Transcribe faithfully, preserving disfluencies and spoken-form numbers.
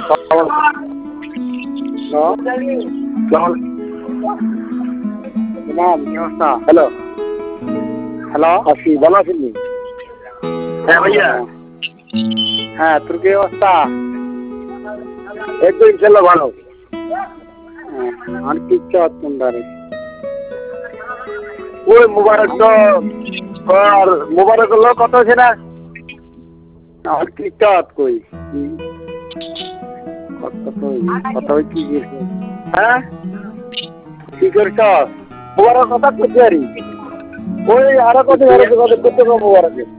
Hello hello আসি ভালো আছেন? হ্যাঁ ভাইয়া। হ্যাঁ তোর কি অবস্থা? একদম ইনশাল্লাহ ভালো। আর কি চাচ্ছেন? ওই মোবারক তো আর মোবারক হলো কত আছে না? আর কি চাত কই কত কই কত কি হ্যাঁ কি করছ? মোবারক কথা করতে পারি ওই আরো কত কত কত মোবারক